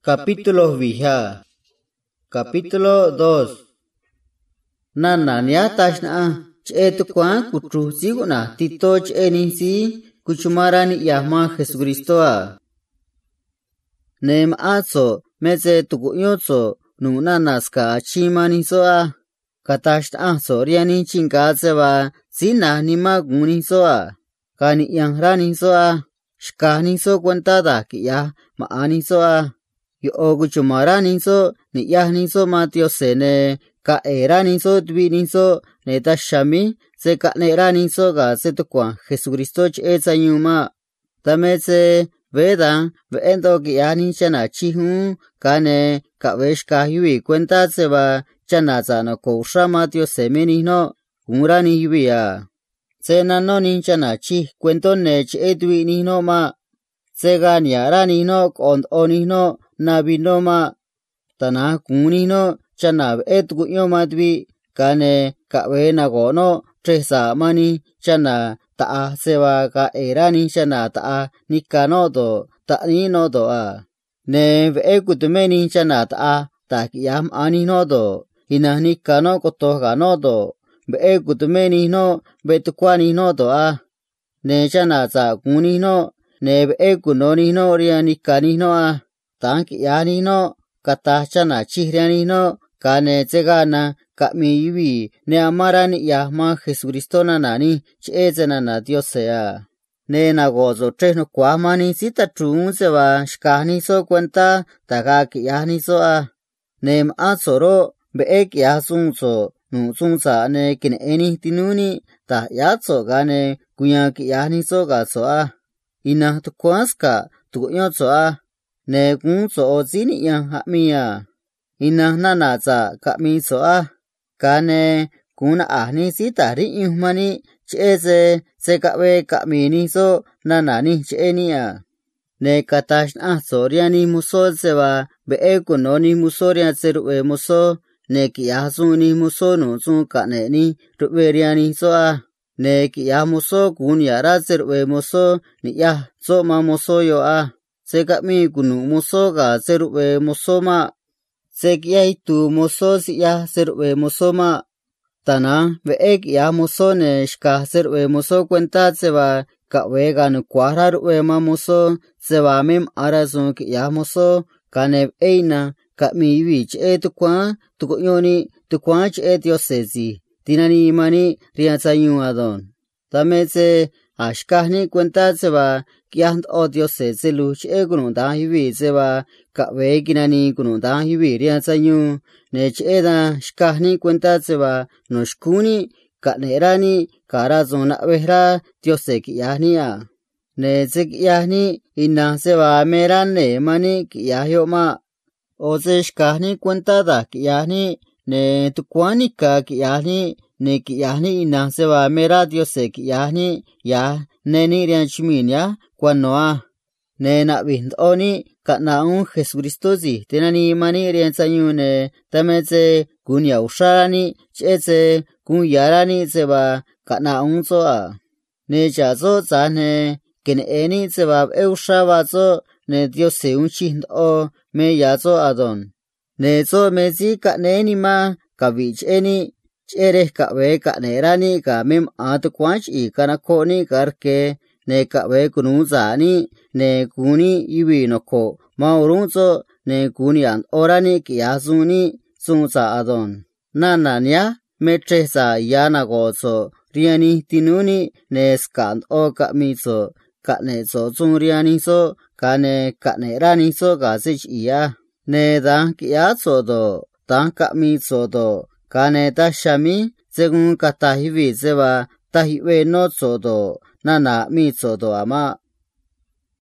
Capítulo vija. Capítulo 2. Nana nia tashna chetu kwa kutru siguna tito chenisi kuchumarani yahma Jesucristoa. Nem aso meze tukuyotso nunanaska achimani soa. Katashta soriani chingatseva sina nima guni soa. Kani yangrani soa. Shkani so kwentada kiya maani soa. Yo oguchumarani so ni yahni so matio sene. Ka erani so dvini so neta shami se ka nerani so ga se tukwa Jesucristo eza yuma. Tametse veda veendo kiani chana chihu kane ka veshka yui cuenta seba chana zano kousha matio semeni no umurani yuia. Se nano ni chana chi cuento nech edwi ni no ma. Se ganiarani no kond oni no nabi no ma. Tana kuni no chana etgu yomadwi kane kawe nagono tresa mani chana taa sewa ka erani chana taa nikano do ta ni no do a. Ne ve kutumeni chana taa ta kiyam ani no do. Ina nikano koto ga no do. Ve kutumeni no betukwani no do a. Ne chana za kuni no. Ne ve kunoni no ria nikani no a. Ta kiyani no kata chana chihriani no. Kane tsegana kami yubi ne amarani yahma Jesucristo na nani chezena na Dios sea. Ne nagozo treno kwamani sita trun seba shkani so cuenta taga kiyani so a. Ne maasoro beek yasun so nunsun sa ne kine eni tinuni ta yatso gane kuya kiyani so ga so a. Ina tukwaska tukuyo so a. Ne kun so o zini yang hamiya. Ina nanaza kami soa. Kane kuna ahni sita ri ihmani cheze se kawe kami ni so nanani cheni a. Ne katash soriani muso sewa be kunoni musoria serue muso ne kiasuni muso no sun kane ni ruberiani so a. Ne kia muso kun yara serue muso ni ya so ma muso yo a. Se kami kunu muso ga serue muso ma. Sekiai tu moso siya serwe moso ma. Tana veek ya moso ne shka serwe moso cuenta seba kawe gan kwara rwe ma moso seba mem arazun ki ya moso kane eina ka mi wich tukwa tukuyoni tukwa diosezi tinani imani riatsayun adon. Tametse ashkahni cuenta seba kiant o diosezi luch gununda hiwi seba kawe kinani kununda hiwi riatsayun ne cheda shkahni cuenta seba noshkuni kanerani karazon na behra diose kiyahni a. Ne zekiyahni ina seba merane mani kiyahyo ma. Oze shkahni cuenta da kiyahni ne tukwani ka kiyahni ne kiyahni ina seba mera diose kiyahni ya neni rianchimin ya kwanoa. Ne na bindoni kanaun Jesucristo zi tenani mani riansayune tametse kun yausharani cheze kun yarani seba kanaun so a. Ne chazo zane kene eni seba eushaba zo ne Dios se unchindo me yazo adon. Ne zo mezi kaneni ma kavich eni chere kawe kanerani ka mem atukwanch I kanakoni karke ne kawe kunuzani ne kuni iwi noko maurunzo ne kuni an orani kiyazuni sunza adon. Nananya metresa yana gozo riani tinuni ne skand o kamizo kane zo zun riani so kane kane rani so gazich iya. Ne dan kiyazo do dan kamizo do kane tashami segun katahivi zeba tahiwe no zo do nana mizo do ama.